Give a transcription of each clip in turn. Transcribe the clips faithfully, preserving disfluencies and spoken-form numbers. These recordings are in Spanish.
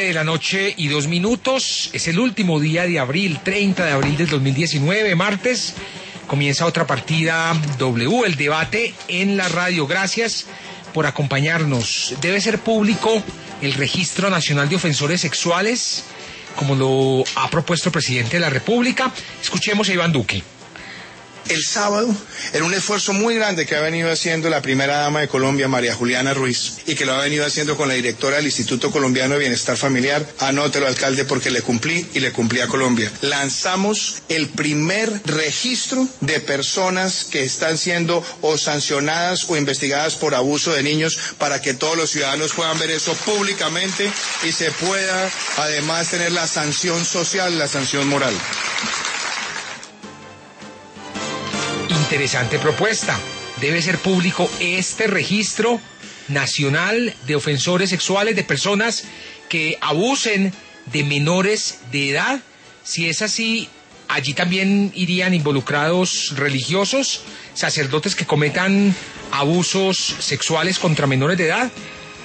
de la noche y dos minutos. Es el último día de abril, treinta de abril del dos mil diecinueve, martes. Comienza otra partida W, el debate en la radio. Gracias por acompañarnos. Debe ser público el Registro Nacional de Ofensores Sexuales, como lo ha propuesto el presidente de la República. Escuchemos a Iván Duque. El sábado, en un esfuerzo muy grande que ha venido haciendo la primera dama de Colombia, María Juliana Ruiz, y que lo ha venido haciendo con la directora del Instituto Colombiano de Bienestar Familiar, anótelo, alcalde, porque le cumplí y le cumplí a Colombia. Lanzamos el primer registro de personas que están siendo o sancionadas o investigadas por abuso de niños, para que todos los ciudadanos puedan ver eso públicamente y se pueda además tener la sanción social, la sanción moral. Interesante propuesta. Debe ser público este registro nacional de ofensores sexuales, de personas que abusen de menores de edad. Si es así, allí también irían involucrados religiosos, sacerdotes que cometan abusos sexuales contra menores de edad.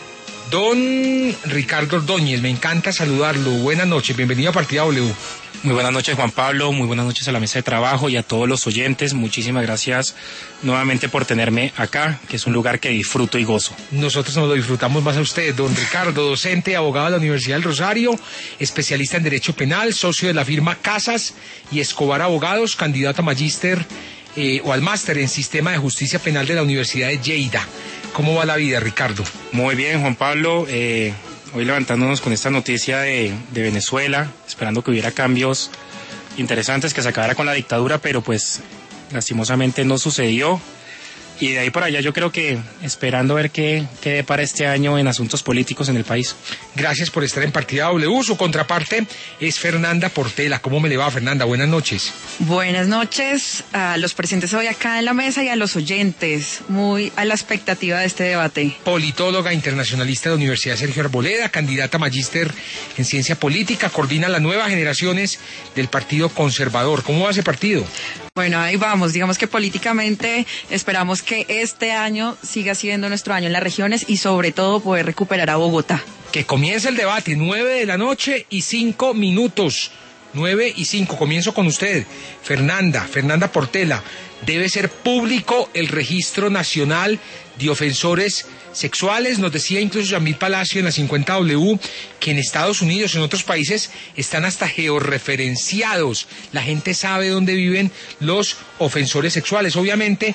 Don Ricardo Ordóñez, me encanta saludarlo. Buenas noches, bienvenido a Partida W. Muy buenas noches, Juan Pablo, muy buenas noches a la mesa de trabajo y a todos los oyentes. Muchísimas gracias nuevamente por tenerme acá, que es un lugar que disfruto y gozo. Nosotros nos lo disfrutamos más a usted, don Ricardo, docente, abogado de la Universidad del Rosario, especialista en Derecho Penal, socio de la firma Casas y Escobar Abogados, candidato a magíster eh, o al máster en Sistema de Justicia Penal de la Universidad de Lleida. ¿Cómo va la vida, Ricardo? Muy bien, Juan Pablo. Eh... Hoy levantándonos con esta noticia de, de Venezuela, esperando que hubiera cambios interesantes, que se acabara con la dictadura, pero pues lastimosamente no sucedió. Y de ahí para allá yo creo que esperando ver qué, qué depara este año en asuntos políticos en el país. Gracias por estar en Partida W. Su contraparte es Fernanda Portela. ¿Cómo me le va, Fernanda? Buenas noches. Buenas noches a los presentes hoy acá en la mesa y a los oyentes. Muy a la expectativa de este debate. Politóloga internacionalista de la Universidad Sergio Arboleda, candidata a magíster en Ciencia Política, coordina las nuevas generaciones del Partido Conservador. ¿Cómo va ese partido? Bueno, ahí vamos. Digamos que políticamente esperamos que este año siga siendo nuestro año en las regiones y sobre todo poder recuperar a Bogotá. Que comience el debate, nueve de la noche y cinco minutos. Nueve y cinco, comienzo con usted, Fernanda, Fernanda Portela. Debe ser público el Registro Nacional de Ofensores Sexuales. Nos decía incluso Yamil Palacio en la cincuenta W que en Estados Unidos, en otros países, están hasta georreferenciados. La gente sabe dónde viven los ofensores sexuales. Obviamente,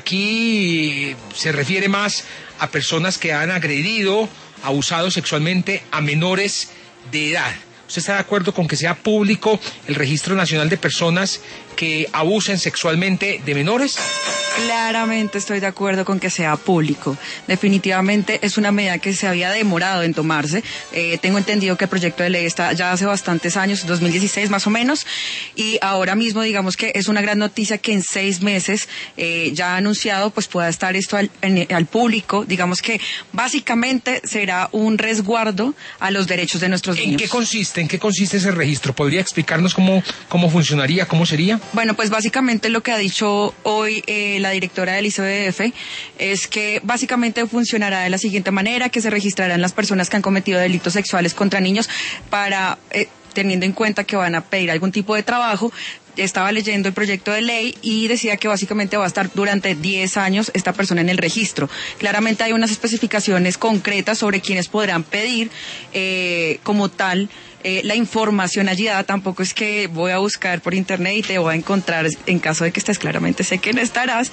aquí se refiere más a personas que han agredido, abusado sexualmente a menores de edad. ¿Usted está de acuerdo con que sea público el Registro Nacional de Personas que abusen sexualmente de menores? Claramente estoy de acuerdo con que sea público. Definitivamente es una medida que se había demorado en tomarse. Eh, tengo entendido que el proyecto de ley está ya hace bastantes años, dos mil dieciséis más o menos, y ahora mismo digamos que es una gran noticia que en seis meses eh, ya anunciado pues pueda estar esto al, en, al público. Digamos que básicamente será un resguardo a los derechos de nuestros niños. ¿En qué consiste? ¿En qué consiste ese registro? ¿Podría explicarnos cómo, cómo funcionaría, cómo sería? Bueno, pues básicamente lo que ha dicho hoy eh, la directora del I C B F es que básicamente funcionará de la siguiente manera, que se registrarán las personas que han cometido delitos sexuales contra niños para, eh, teniendo en cuenta que van a pedir algún tipo de trabajo. Estaba leyendo el proyecto de ley y decía que básicamente va a estar durante diez años esta persona en el registro. Claramente hay unas especificaciones concretas sobre quienes podrán pedir eh, como tal eh, la información allí dada. Tampoco es que voy a buscar por internet y te voy a encontrar, en caso de que estés, claramente sé que no estarás,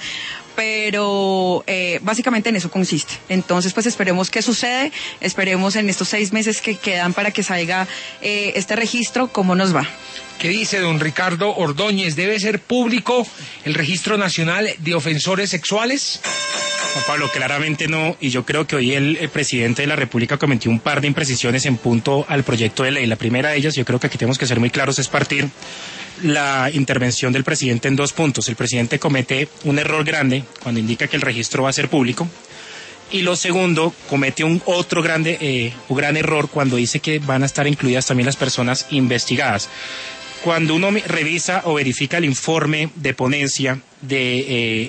pero eh, básicamente en eso consiste. Entonces pues esperemos qué sucede, esperemos en estos seis meses que quedan para que salga eh, este registro, cómo nos va. ¿Qué dice don Ricardo Ordóñez? ¿Debe ser público el Registro Nacional de Ofensores Sexuales? Juan Pablo, claramente no, y yo creo que hoy el, el presidente de la República cometió un par de imprecisiones en punto al proyecto de ley. La primera de ellas, yo creo que aquí tenemos que ser muy claros, es partir la intervención del presidente en dos puntos. El presidente comete un error grande cuando indica que el registro va a ser público, y lo segundo, comete un otro grande, eh, un gran error cuando dice que van a estar incluidas también las personas investigadas. Cuando uno revisa o verifica el informe de ponencia de eh,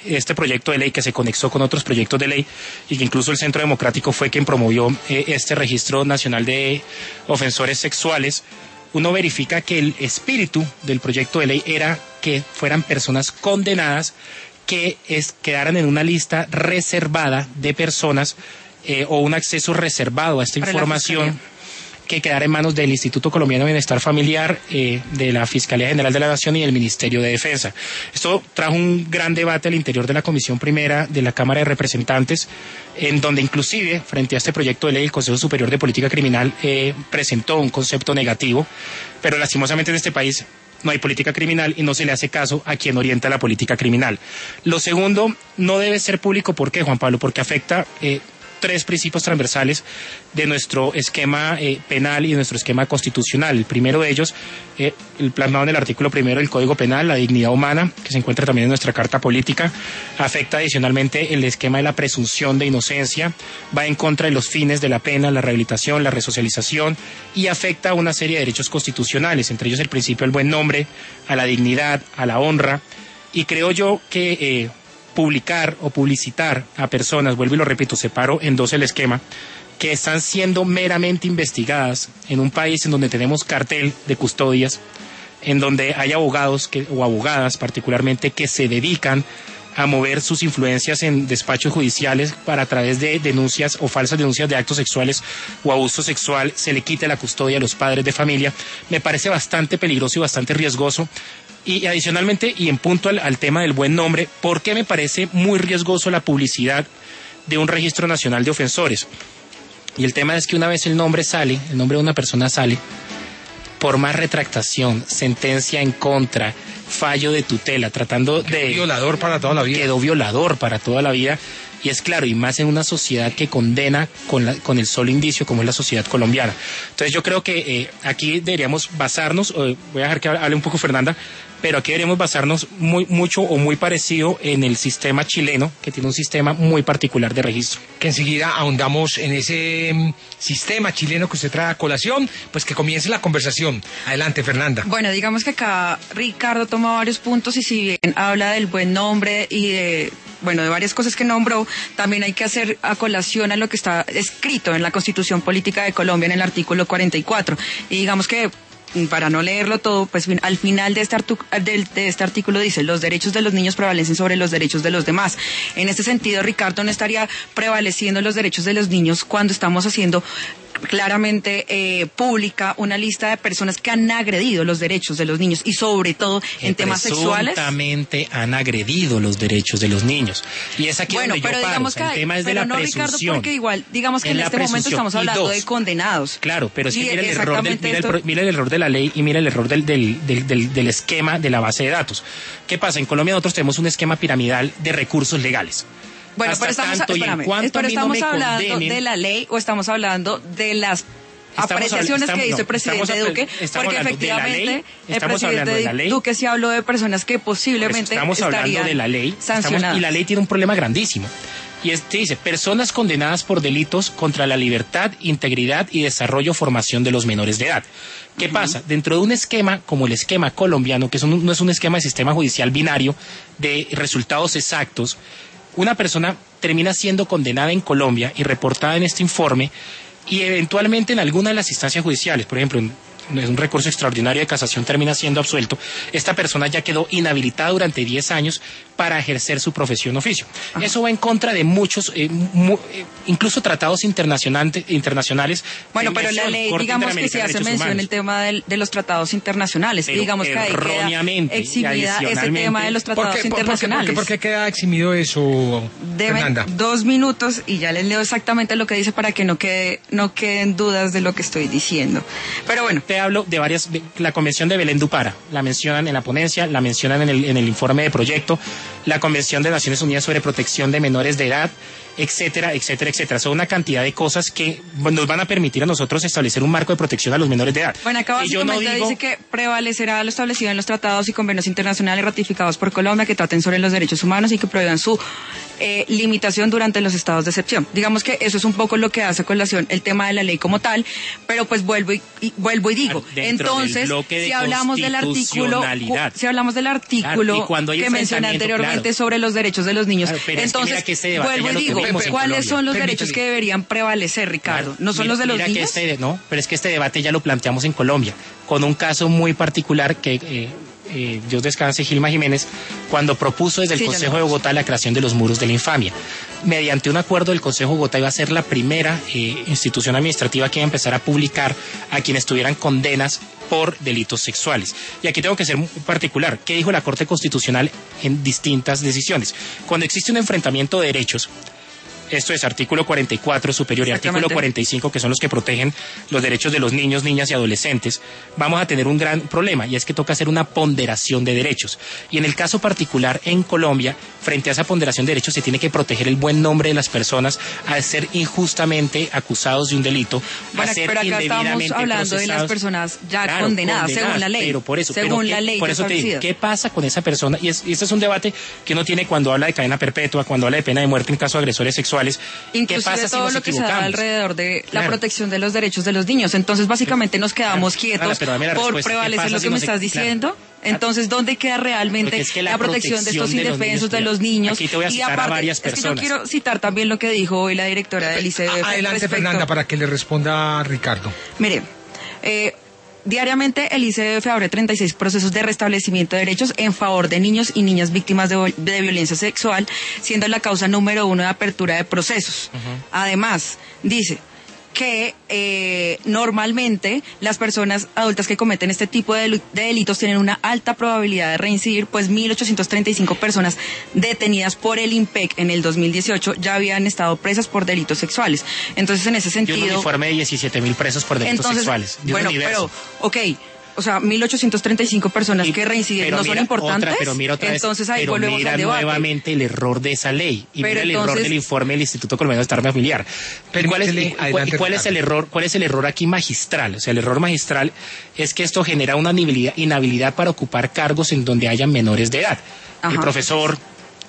este proyecto de ley que se conexó con otros proyectos de ley y que incluso el Centro Democrático fue quien promovió eh, este registro nacional de ofensores sexuales, uno verifica que el espíritu del proyecto de ley era que fueran personas condenadas que es, quedaran en una lista reservada de personas eh, o un acceso reservado a esta para información que quedara en manos del Instituto Colombiano de Bienestar Familiar, eh, de la Fiscalía General de la Nación y del Ministerio de Defensa. Esto trajo un gran debate al interior de la Comisión Primera de la Cámara de Representantes, en donde inclusive, frente a este proyecto de ley, el Consejo Superior de Política Criminal eh, presentó un concepto negativo, pero lastimosamente en este país no hay política criminal y no se le hace caso a quien orienta la política criminal. Lo segundo, no debe ser público. ¿Por qué, Juan Pablo? Porque afecta eh, tres principios transversales de nuestro esquema eh, penal y de nuestro esquema constitucional. El primero de ellos, eh, el plasmado en el artículo primero del Código Penal, la dignidad humana, que se encuentra también en nuestra Carta Política. Afecta adicionalmente el esquema de la presunción de inocencia, va en contra de los fines de la pena, la rehabilitación, la resocialización, y afecta a una serie de derechos constitucionales, entre ellos el principio del buen nombre, a la dignidad, a la honra, y creo yo que eh, publicar o publicitar a personas, vuelvo y lo repito, separo en dos el esquema, que están siendo meramente investigadas en un país en donde tenemos cartel de custodias, en donde hay abogados que, o abogadas particularmente que se dedican a mover sus influencias en despachos judiciales para a través de denuncias o falsas denuncias de actos sexuales o abuso sexual se le quite la custodia a los padres de familia, me parece bastante peligroso y bastante riesgoso. Y adicionalmente, y en punto al, al tema del buen nombre, ¿por qué me parece muy riesgoso la publicidad de un registro nacional de ofensores? Y el tema es que una vez el nombre sale, el nombre de una persona sale, por más retractación, sentencia en contra, fallo de tutela, tratando de... Quedó violador para toda la vida. Quedó violador para toda la vida. Y es claro, y más en una sociedad que condena con, la, con el solo indicio como es la sociedad colombiana. Entonces yo creo que eh, aquí deberíamos basarnos, eh, voy a dejar que hable un poco Fernanda, pero aquí deberíamos basarnos muy, mucho o muy parecido en el sistema chileno, que tiene un sistema muy particular de registro. Que enseguida ahondamos en ese um, sistema chileno que usted trae a colación, pues que comience la conversación. Adelante, Fernanda. Bueno, digamos que acá Ricardo toma varios puntos y si bien habla del buen nombre y de... bueno, de varias cosas que nombró, también hay que hacer a colación a lo que está escrito en la Constitución Política de Colombia en el artículo cuarenta y cuatro. Y digamos que, para no leerlo todo, pues al final de este, de, de este artículo dice, los derechos de los niños prevalecen sobre los derechos de los demás. En este sentido, Ricardo no estaría prevaleciendo los derechos de los niños cuando estamos haciendo claramente eh, pública una lista de personas que han agredido los derechos de los niños y sobre todo en que temas sexuales. Presuntamente han agredido los derechos de los niños. Y es aquí bueno, donde pero yo paro. digamos O sea, que el tema es de pero la no, presunción. Ricardo, porque igual, digamos que en, en este momento estamos hablando dos, de condenados. Claro, pero es que y mira el, error del, mira, esto... el, mira el error de la ley y mira el error del, del, del, del, del esquema de la base de datos. ¿Qué pasa? En Colombia nosotros tenemos un esquema piramidal de recursos legales. Bueno, Hasta pero estamos, tanto, espérame, pero pero estamos no hablando condenen, de la ley o estamos hablando de las Estamos apreciaciones estamos, que hizo no, el presidente estamos, Duque, estamos porque efectivamente ley, el presidente Duque sí habló de personas que posiblemente estamos hablando de la ley sancionadas. Estamos, y la ley tiene un problema grandísimo. Y este dice, personas condenadas por delitos contra la libertad, integridad y desarrollo o formación de los menores de edad. ¿Qué uh-huh. pasa? Dentro de un esquema como el esquema colombiano, que es un, no es un esquema de sistema judicial binario de resultados exactos, una persona termina siendo condenada en Colombia y reportada en este informe y eventualmente en alguna de las instancias judiciales, por ejemplo, en un recurso extraordinario de casación termina siendo absuelto, esta persona ya quedó inhabilitada durante diez años para ejercer su profesión oficio. Ajá. Eso va en contra de muchos, eh, mu, eh, incluso tratados internacionales. internacionales bueno, pero la ley, digamos que se hace mención en el tema del, de los tratados internacionales, pero digamos que ahí queda eximida ese tema de los tratados ¿por qué, internacionales. ¿por qué, por, qué, ¿Por qué queda eximido eso, Deben Fernanda? Dos minutos y ya les leo exactamente lo que dice para que no quede, no queden dudas de lo que estoy diciendo. Pero bueno. Te hablo de varias, de, la Convención de Belén do Pará, la mencionan en la ponencia, la mencionan en el, en el informe de proyecto, la Convención de Naciones Unidas sobre Protección de Menores de Edad, etcétera, etcétera, etcétera. Son una cantidad de cosas que nos van a permitir a nosotros establecer un marco de protección a los menores de edad. Bueno, acá básicamente no digo... dice que prevalecerá lo establecido en los tratados y convenios internacionales ratificados por Colombia que traten sobre los derechos humanos y que prohíban su eh, limitación durante los estados de excepción. Digamos que eso es un poco lo que hace colación el tema de la ley como tal, pero pues vuelvo y, y vuelvo y digo, dentro entonces, de si hablamos del artículo, si hablamos del artículo claro, que mencioné anteriormente claro. sobre los derechos de los niños, claro, entonces, es que vuelvo y digo, ¿cuáles son los Permíteme. derechos que deberían prevalecer, Ricardo? Claro, ¿No son mira, los de los mira niños? Que este, no, pero es que este debate ya lo planteamos en Colombia, con un caso muy particular que... Eh, Eh, Dios descanse, Gilma Jiménez, cuando propuso desde el sí, Consejo de Bogotá la creación de los muros de la infamia. Mediante un acuerdo del Consejo de Bogotá iba a ser la primera eh, institución administrativa que iba a empezar a publicar a quienes tuvieran condenas por delitos sexuales. Y aquí tengo que ser muy particular. ¿Qué dijo la Corte Constitucional en distintas decisiones? Cuando existe un enfrentamiento de derechos, esto es artículo cuarenta y cuatro superior y artículo cuarenta y cinco, que son los que protegen los derechos de los niños, niñas y adolescentes, vamos a tener un gran problema, y es que toca hacer una ponderación de derechos. Y en el caso particular en Colombia, frente a esa ponderación de derechos, se tiene que proteger el buen nombre de las personas al ser injustamente acusados de un delito, bueno, a ser pero acá indebidamente estamos hablando procesados. De las personas ya claro, condenadas, condenadas, según la ley. Pero por eso, según pero la ¿qué, ley por eso te digo, ¿qué pasa con esa persona? Y, es, y este es un debate que uno tiene cuando habla de cadena perpetua, cuando habla de pena de muerte en caso de agresores sexuales. ¿Qué pasa todo si lo que se da alrededor de claro. la protección de los derechos de los niños? Entonces básicamente nos quedamos quietos Ahora, por prevalecer lo que si me estás diciendo. Claro. Entonces, ¿dónde queda realmente es que la, la protección, protección de estos de indefensos, de los niños? Aquí te voy a citar y aparte, a varias personas. Es que yo quiero citar también lo que dijo hoy la directora del I C B F. Adelante, respecto... Fernanda, para que le responda a Ricardo. Mire, eh, diariamente el I C B F abre treinta y seis procesos de restablecimiento de derechos en favor de niños y niñas víctimas de, de violencia sexual, siendo la causa número uno de apertura de procesos. Uh-huh. Además, dice que eh, normalmente las personas adultas que cometen este tipo de, de delitos tienen una alta probabilidad de reincidir, pues mil ochocientas treinta y cinco personas detenidas por el IMPEC en el dos mil dieciocho ya habían estado presas por delitos sexuales. Entonces, en ese sentido... Y un informe de diecisiete mil presos por delitos entonces, sexuales. Bueno, pero, ok... O sea, mil ochocientas treinta y cinco personas y, que reinciden no son importantes. Otra, pero mira otra vez, entonces ahí pero volvemos mira al debate. nuevamente el error de esa ley y pero mira el entonces, error del informe del Instituto Colombiano de Estar Familiar. Pero ¿cuál es, y, cuál, y cuál es el error? ¿Cuál es el error aquí magistral? O sea, el error magistral es que esto genera una inhabilidad, inhabilidad para ocupar cargos en donde haya menores de edad. Ajá. El profesor,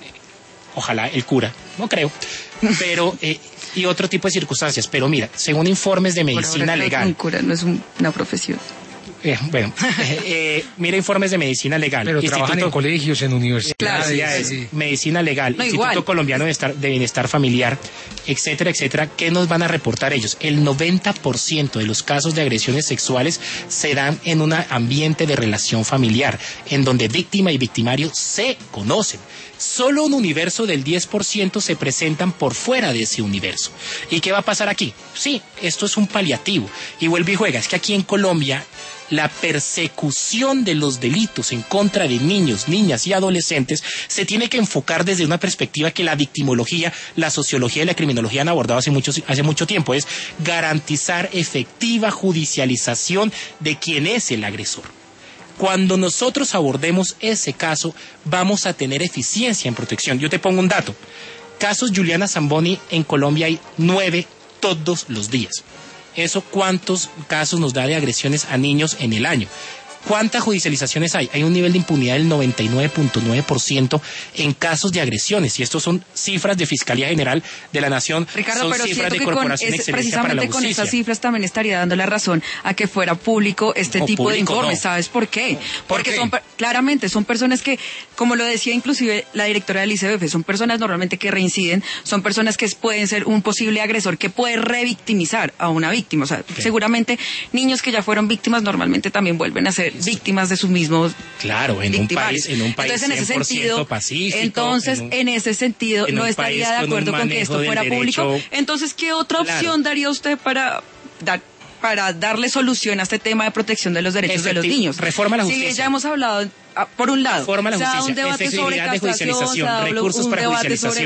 ojalá el cura, no creo, pero eh, y otro tipo de circunstancias. Pero mira, según informes de medicina bueno, legal, un cura no es un, una profesión. Eh, bueno, eh, eh, mira informes de medicina legal. Pero Instituto, trabajan en colegios, en universidades. Claro, sí. Medicina legal, no, Instituto igual. Colombiano de, Estar, de Bienestar Familiar, etcétera, etcétera. ¿Qué nos van a reportar ellos? El noventa por ciento de los casos de agresiones sexuales se dan en un ambiente de relación familiar, en donde víctima y victimario se conocen. Solo un universo del diez por ciento se presentan por fuera de ese universo. ¿Y qué va a pasar aquí? Sí, esto es un paliativo. Y vuelve y juega. Es que aquí en Colombia la persecución de los delitos en contra de niños, niñas y adolescentes se tiene que enfocar desde una perspectiva que la victimología, la sociología y la criminología han abordado hace mucho, hace mucho tiempo. Es garantizar efectiva judicialización de quién es el agresor. Cuando nosotros abordemos ese caso, vamos a tener eficiencia en protección. Yo te pongo un dato. Casos Juliana Zamboni en Colombia hay nueve todos los días. ¿Eso cuántos casos nos da de agresiones a niños en el año? ¿Cuántas judicializaciones hay? Hay un nivel de impunidad del noventa y nueve punto nueve por ciento en casos de agresiones, y estos son cifras de Fiscalía General de la Nación. Ricardo, son pero cifras siento de que Corporación con ese, Excelencia para la precisamente con Justicia. esas cifras también estaría dando la razón a que fuera público este no, tipo público, de informes. No. ¿Sabes por qué? ¿Por Porque qué? son claramente son personas que, como lo decía inclusive la directora del I C B F, son personas normalmente que reinciden, son personas que pueden ser un posible agresor que puede revictimizar a una víctima. O sea, okay. Seguramente niños que ya fueron víctimas normalmente también vuelven a ser Eso. víctimas de sus mismos Claro, en un país, en un país entonces, en ese sentido, pacífico. Entonces, en, un, en ese sentido, no estaría de acuerdo con, con que esto fuera derecho, público. Entonces, ¿qué otra opción claro. daría usted para dar para darle solución a este tema de protección de los derechos Efectiv- de los niños? Reforma la justicia. Sí, ya hemos hablado, por un lado, Reforma la se da justicia, un debate sobre efectividad de castración, judicialización, se da recursos un para debate judicialización. sobre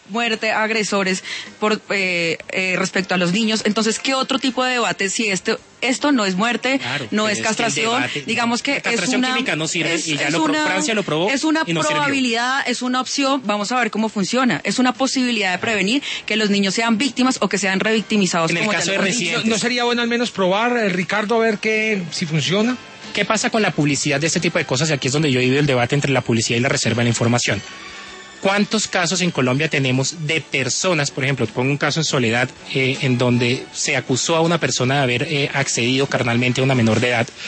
muerte a agresores por eh, eh, respecto a los niños. Entonces, ¿qué otro tipo de debate si esto esto no es muerte, claro, no es es castración? que debate, digamos que la castración es una química no sirve es, y ya es lo una, Francia lo probó es una y no probabilidad, sirvió. es una opción. Vamos a ver cómo funciona. Es una posibilidad de prevenir que los niños sean víctimas o que sean revictimizados. En el como caso ya de lo Residentes. hemos dicho. ¿No, no sería bueno al menos probar, eh, Ricardo, a ver qué si funciona? ¿Qué pasa con la publicidad de este tipo de cosas? Y aquí es donde yo he vivido el debate entre la publicidad y la reserva de la información. ¿Cuántos casos en Colombia tenemos de personas, por ejemplo, pongo un caso en Soledad, eh, en donde se acusó a una persona de haber eh, accedido carnalmente a una menor de edad?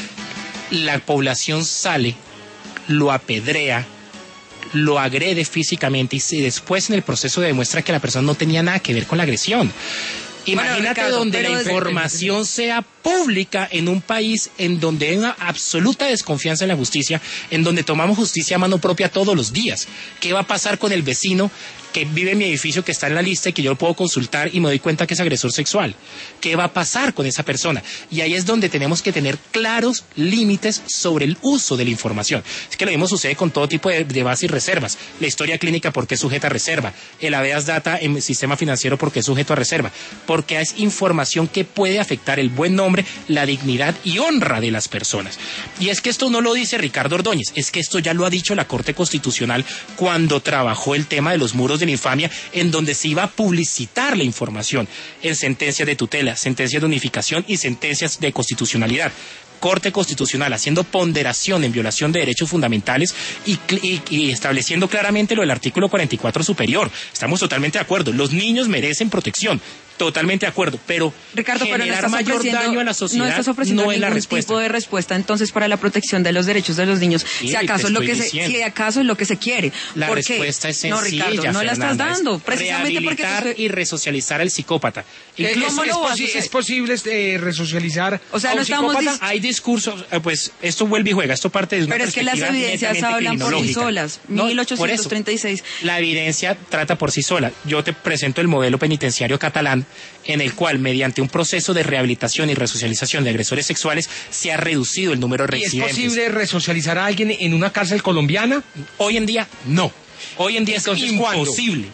La población sale, lo apedrea, lo agrede físicamente y se, después en el proceso demuestra que la persona no tenía nada que ver con la agresión. Imagínate bueno, Ricardo, donde la desde... información sea pública en un país en donde hay una absoluta desconfianza en la justicia, en donde tomamos justicia a mano propia todos los días. ¿Qué va a pasar con el vecino que vive en mi edificio, que está en la lista y que yo lo puedo consultar y me doy cuenta que es agresor sexual? ¿Qué va a pasar con esa persona? Y ahí es donde tenemos que tener claros límites sobre el uso de la información. Es que lo mismo sucede con todo tipo de, de bases y reservas. La historia clínica, ¿por qué es sujeta a reserva? El habeas data en el sistema financiero, ¿por qué es sujeto a reserva? Porque es información que puede afectar el buen nombre, la dignidad y honra de las personas. Y es que esto no lo dice Ricardo Ordóñez, es que esto ya lo ha dicho la Corte Constitucional cuando trabajó el tema de los muros de la infamia, en donde se iba a publicitar la información en sentencias de tutela, sentencias de unificación y sentencias de constitucionalidad. Corte Constitucional haciendo ponderación en violación de derechos fundamentales y, y, y estableciendo claramente lo del artículo cuarenta y cuatro superior. Estamos totalmente de acuerdo. Los niños merecen protección. Totalmente de acuerdo, pero Ricardo, generar pero no mayor daño a la sociedad no estás ofreciendo no es la ningún respuesta. tipo de respuesta entonces para la protección de los derechos de los niños. Sí, si acaso te es lo estoy que se, diciendo. si acaso es lo que se quiere. La ¿Por respuesta qué? es sencilla, No, Ricardo, no la estás Fernanda, dando, es precisamente porque te rehabilitar estoy- y resocializar al psicópata. Eh, Incluso ¿Es, ¿Cómo es lo vas a posi- hacer? es posible eh, resocializar O sea, a no un estamos psicópata? dis- hay discursos, eh, pues esto vuelve y juega, esto parte de una Pero es que las perspectiva evidencias netamente hablan por sí criminológica. solas. No, mil por ochocientos treinta y seis. eso, la evidencia trata por sí sola. Yo te presento el modelo penitenciario catalán, en el cual, mediante un proceso de rehabilitación y resocialización de agresores sexuales, se ha reducido el número de ¿Y es reincidentes. posible resocializar a alguien en una cárcel colombiana? Hoy en día, no. Hoy en día es Entonces, ¿cuándo? imposible.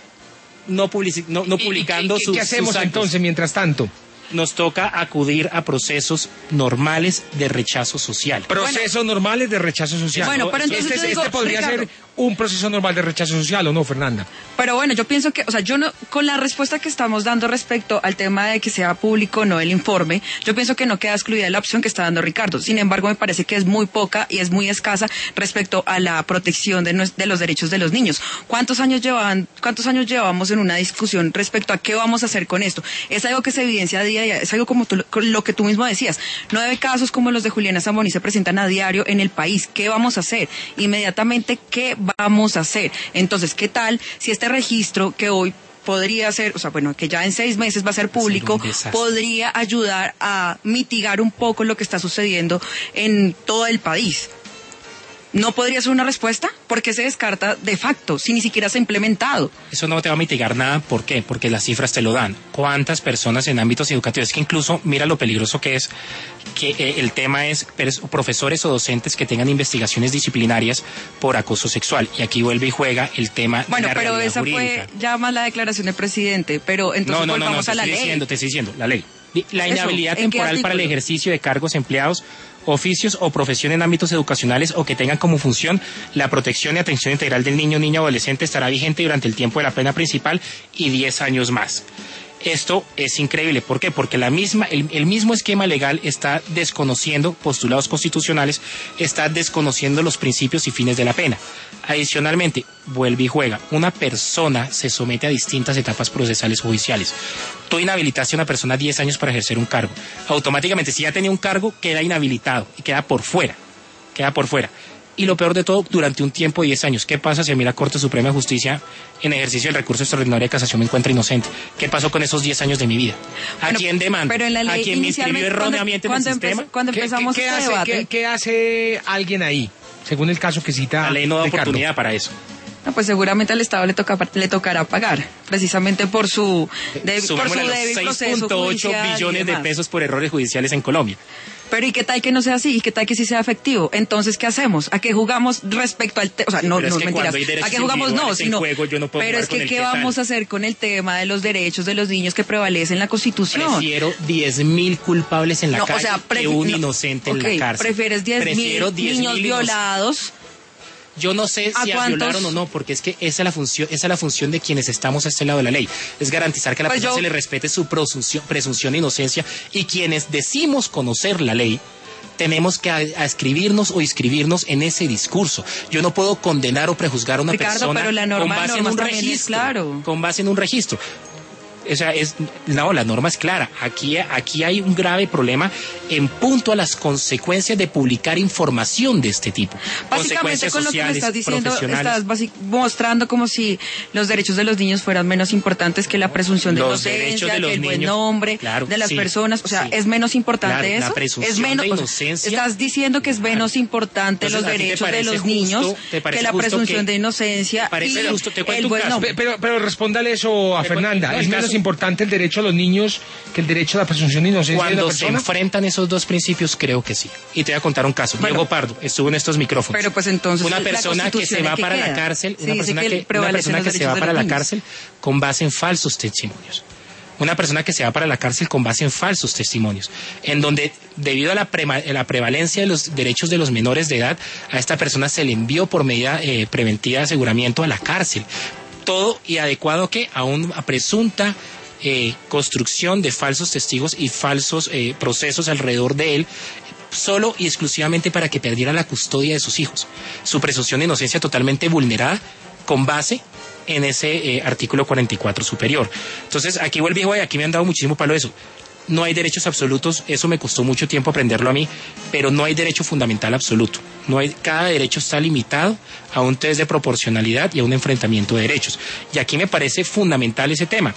No, publici- no, no ¿Y- y- publicando y- y sus ¿Qué hacemos sus actos. entonces mientras tanto? Nos toca acudir a procesos normales de rechazo social. Procesos normales de rechazo social. Bueno, pero entonces este, yo digo, este podría Ricardo, ser un proceso normal de rechazo social, ¿o no, Fernanda? Pero bueno, yo pienso que, o sea, yo no, con la respuesta que estamos dando respecto al tema de que sea público o no el informe, yo pienso que no queda excluida la opción que está dando Ricardo. Sin embargo, me parece que es muy poca y es muy escasa respecto a la protección de, nues- de los derechos de los niños. ¿Cuántos años llevan, cuántos años llevamos en una discusión respecto a qué vamos a hacer con esto? Es algo que se evidencia a día a día, es algo como tú, lo- lo que tú mismo decías. Nueve casos como los de Juliana Zamboni se presentan a diario en el país. ¿Qué vamos a hacer? Inmediatamente, ¿qué vamos a hacer? Entonces, ¿qué tal si este registro que hoy podría ser, o sea, bueno, que ya en seis meses va a ser público, un desastre. podría ayudar a mitigar un poco lo que está sucediendo en todo el país? ¿No podría ser una respuesta? ¿Por qué se descarta de facto si ni siquiera se ha implementado? Eso no te va a mitigar nada. ¿Por qué? Porque las cifras te lo dan. ¿Cuántas personas en ámbitos educativos? Es que incluso, mira lo peligroso que es, que eh, el tema es pers- profesores o docentes que tengan investigaciones disciplinarias por acoso sexual. Y aquí vuelve y juega el tema Bueno, de la pero realidad esa jurídica. fue ya más la declaración del presidente, pero entonces no, no, no, no, volvamos te a la estoy ley. diciendo, te estoy diciendo, la ley. La Eso, inhabilidad ¿en qué temporal para el artículo? ejercicio de cargos empleados, oficios o profesión en ámbitos educacionales o que tengan como función la protección y atención integral del niño, niña o adolescente estará vigente durante el tiempo de la pena principal y diez años más. Esto es increíble. ¿Por qué? Porque la misma, el, el mismo esquema legal está desconociendo postulados constitucionales, está desconociendo los principios y fines de la pena. Adicionalmente, vuelve y juega. Una persona se somete a distintas etapas procesales judiciales. Tú inhabilitaste a una persona diez años para ejercer un cargo. Automáticamente, si ya tenía un cargo, queda inhabilitado y queda por fuera. Queda por fuera. Y lo peor de todo, durante un tiempo de diez años. ¿Qué pasa si a mí la Corte Suprema de Justicia, en ejercicio del recurso extraordinario de casación, me encuentra inocente? ¿Qué pasó con esos diez años de mi vida? ¿A Bueno, quién demanda? pero en la ley ¿A quién me inscribió inicialmente, erróneamente en el cuando, cuando sistema? empe- cuando ¿Qué, empezamos qué- qué este hace, debate, qué- qué hace alguien ahí, según el caso que cita La ley no da Ricardo? oportunidad para eso. No, pues seguramente al Estado le toca le tocará pagar, precisamente por su, de, por su débil proceso seis punto ocho billones de pesos por errores judiciales en Colombia. Pero ¿y qué tal que no sea así? ¿Y qué tal que sí sea efectivo? Entonces, ¿qué hacemos? ¿A qué jugamos respecto al tema? O sea, sí, no, no, es que mentiras. ¿A qué jugamos? No, sino... Juego, yo no puedo pero es que, ¿qué vamos a hacer con el tema de los derechos de los niños que prevalece en la Constitución? Prefiero diez mil culpables en la no, calle o sea, que un no, inocente okay, en la cárcel. ¿Prefieres diez mil niños violados? Yo no sé si a violaron o no, porque es que esa es la función, esa es la función de quienes estamos a este lado de la ley. Es garantizar que a la pues persona yo... se le respete su presunción, presunción de inocencia, y quienes decimos conocer la ley tenemos que escribirnos o inscribirnos en ese discurso. Yo no puedo condenar o prejuzgar a una Ricardo, persona pero la norma, con base en un registro, es claro. con base en un registro. O sea, es, no, la norma es clara. Aquí, aquí hay un grave problema en punto a las consecuencias de publicar información de este tipo. Básicamente con lo que me estás diciendo, estás mostrando como si los derechos de los niños fueran menos importantes que la presunción de los inocencia, de que el niños, buen nombre claro, de las sí, personas. O sea, sí. ¿es menos importante claro, eso? La presunción es menos, de inocencia. Estás diciendo que es menos importante Entonces, los derechos de los justo, niños que la presunción que de inocencia y justo, el buen nombre. Pero, pero respóndale eso a pero, Fernanda. no, ¿Es menos caso, importante el derecho a los niños que el derecho a la presunción de inocencia cuando de la persona? se enfrentan esos dos principios, creo que sí. Y te voy a contar un caso. Bueno, Diego Pardo estuvo en estos micrófonos. Pero pues entonces una persona que se va para queda. la cárcel, sí, una persona que, que, una persona que se va para la niños. cárcel con base en falsos testimonios. Una persona que se va para la cárcel con base en falsos testimonios, en donde debido a la, pre la prevalencia de los derechos de los menores de edad, a esta persona se le envió por medida eh, preventiva de aseguramiento a la cárcel. Todo y adecuado que a una presunta eh, construcción de falsos testigos y falsos eh, procesos alrededor de él, solo y exclusivamente para que perdiera la custodia de sus hijos. Su presunción de inocencia totalmente vulnerada con base en ese eh, artículo cuarenta y cuatro superior. Entonces, aquí vuelvo y aquí me han dado muchísimo palo eso. No hay derechos absolutos, eso me costó mucho tiempo aprenderlo a mí, pero no hay derecho fundamental absoluto. No hay, cada derecho está limitado a un test de proporcionalidad y a un enfrentamiento de derechos. Y aquí me parece fundamental ese tema.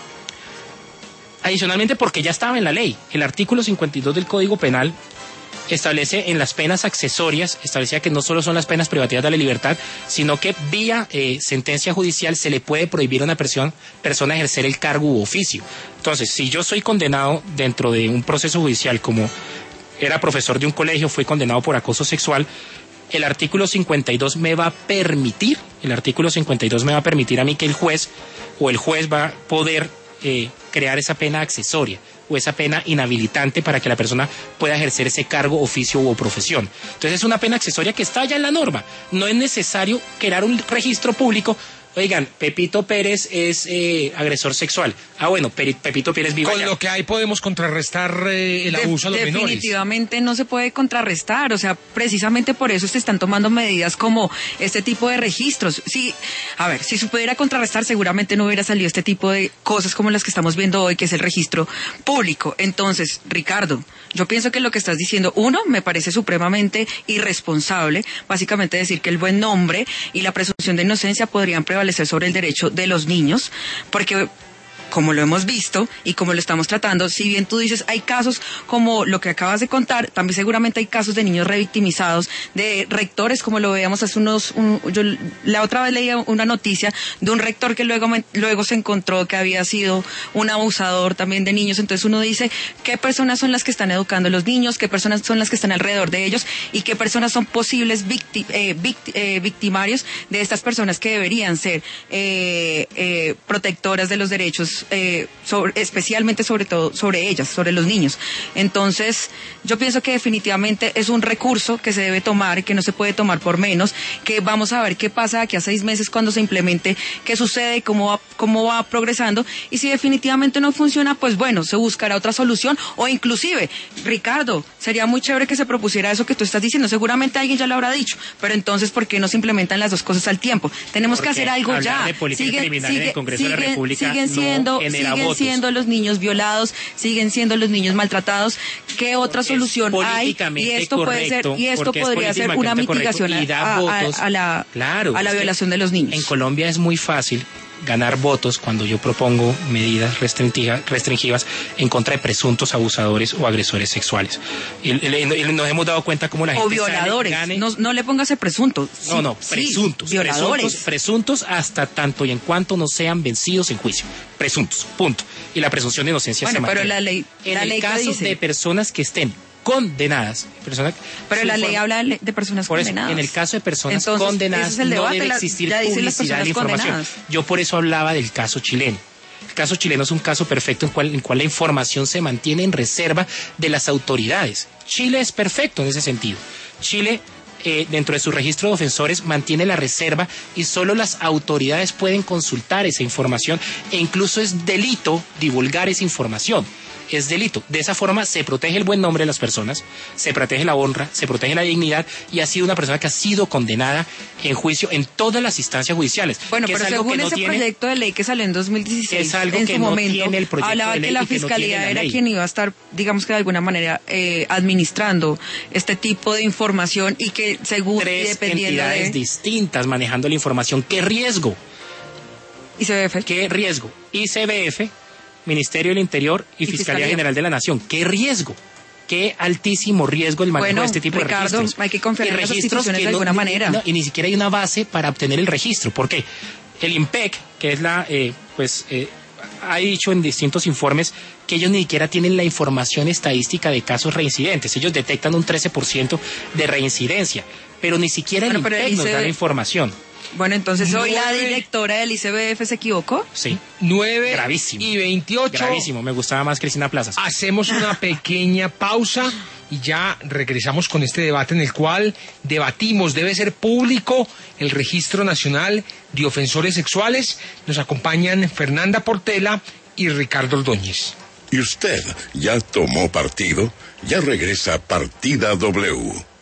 Adicionalmente, porque ya estaba en la ley, el artículo cincuenta y dos del Código Penal establece en las penas accesorias, establecía que no solo son las penas privativas de la libertad, sino que vía eh, sentencia judicial se le puede prohibir a una persona, persona ejercer el cargo u oficio. Entonces, si yo soy condenado dentro de un proceso judicial, como era profesor de un colegio, fui condenado por acoso sexual, el artículo cincuenta y dos me va a permitir, el artículo cincuenta y dos me va a permitir a mí que el juez o el juez va a poder eh, crear esa pena accesoria o esa pena inhabilitante para que la persona pueda ejercer ese cargo, oficio o profesión. Entonces es una pena accesoria que está ya en la norma. No es necesario crear un registro público. Oigan, Pepito Pérez es eh, agresor sexual. Ah, bueno, Pe Pepito Pérez vive Con allá. lo que hay podemos contrarrestar eh, el abuso de, a los menores. Definitivamente no se puede contrarrestar. O sea, precisamente por eso se están tomando medidas como este tipo de registros. Sí, a ver, si se pudiera contrarrestar, seguramente no hubiera salido este tipo de cosas como las que estamos viendo hoy, que es el registro público. Entonces, Ricardo, yo pienso que lo que estás diciendo, uno, me parece supremamente irresponsable. Básicamente decir que el buen nombre y la presunción de inocencia podrían prevalecer sobre el derecho de los niños, porque como lo hemos visto y como lo estamos tratando, si bien tú dices hay casos como lo que acabas de contar, también seguramente hay casos de niños revictimizados, de rectores, como lo veíamos hace unos, un, yo la otra vez leía una noticia de un rector que luego, luego se encontró que había sido un abusador también de niños. Entonces uno dice, ¿qué personas son las que están educando a los niños? ¿Qué personas son las que están alrededor de ellos? ¿Y qué personas son posibles victi, eh, victi, eh, victimarios de estas personas que deberían ser eh, eh, protectoras de los derechos Eh, sobre, especialmente sobre todo sobre ellas, sobre los niños? Entonces yo pienso que definitivamente es un recurso que se debe tomar, que no se puede tomar por menos, que vamos a ver qué pasa aquí a seis meses cuando se implemente, qué sucede, cómo va, cómo va progresando, y si definitivamente no funciona, pues bueno, se buscará otra solución, o inclusive, Ricardo, sería muy chévere que se propusiera eso que tú estás diciendo, seguramente alguien ya lo habrá dicho, pero entonces ¿por qué no se implementan las dos cosas al tiempo? Tenemos Porque que hacer algo ya. De política siguen, criminal sigue, en el Congreso siguen, de la República siguen siendo no genera siguen votos. siendo los niños violados, siguen siendo los niños maltratados. ¿Qué otra Porque solución hay? Y esto puede ser, y esto podría ser una mitigación a, a, a la, claro, a la es violación de los niños. En Colombia es muy fácil ganar votos cuando yo propongo medidas restringivas en contra de presuntos abusadores o agresores sexuales. Y, y, y nos hemos dado cuenta cómo la gente... O violadores, sale, gane... no, no le pongas presuntos. No, sí, no, presuntos, sí, violadores. Presuntos, presuntos hasta tanto y en cuanto no sean vencidos en juicio. Presuntos, punto. Y la presunción de inocencia bueno, se mantiene. Pero la ley, en la el ley caso dice... de personas que estén condenadas, personas, pero la ley habla de personas por eso, condenadas. En el caso de personas Entonces, condenadas ese es el debate, no debe existir ya publicidad de información. Condenadas. Yo por eso hablaba del caso chileno. El caso chileno es un caso perfecto en cual, en cual la información se mantiene en reserva de las autoridades. Chile es perfecto en ese sentido. Chile, eh, dentro de su registro de ofensores, mantiene la reserva y solo las autoridades pueden consultar esa información e incluso es delito divulgar esa información. Es delito. De esa forma se protege el buen nombre de las personas, se protege la honra, se protege la dignidad y ha sido una persona que ha sido condenada en juicio en todas las instancias judiciales. Bueno, pero según no ese tiene, proyecto de ley que salió en dos mil dieciséis, es algo en que su no momento, tiene el proyecto hablaba de ley que la y que no fiscalía tiene la era ley. quien iba a estar, digamos que de alguna manera, eh, administrando este tipo de información y que según tres dependiendo entidades de... distintas manejando la información. ¿Qué riesgo? I C B F. ¿Qué riesgo? I C B F, Ministerio del Interior y, y Fiscalía, Fiscalía General de la Nación. ¿Qué riesgo? Qué altísimo riesgo el manejo bueno, de este tipo Ricardo, de registros. hay que confiar y en las registros instituciones que de no, alguna ni, manera. No, y ni siquiera hay una base para obtener el registro. ¿Por qué? El IMPEC, que es la, eh, pues, eh, ha dicho en distintos informes que ellos ni siquiera tienen la información estadística de casos reincidentes. Ellos detectan un trece por ciento de reincidencia, pero ni siquiera el bueno, IMPEC el nos da la información. Bueno, entonces hoy Nueve. la directora del I C B F se equivocó. Sí. nueve Gravísimo. y veintiocho. Gravísimo, me gustaba más Cristina Plazas. Hacemos una pequeña pausa y ya regresamos con este debate en el cual debatimos, debe ser público el Registro Nacional de Ofensores Sexuales. Nos acompañan Fernanda Portela y Ricardo Ordóñez. ¿Y usted ya tomó partido? Ya regresa Partida W.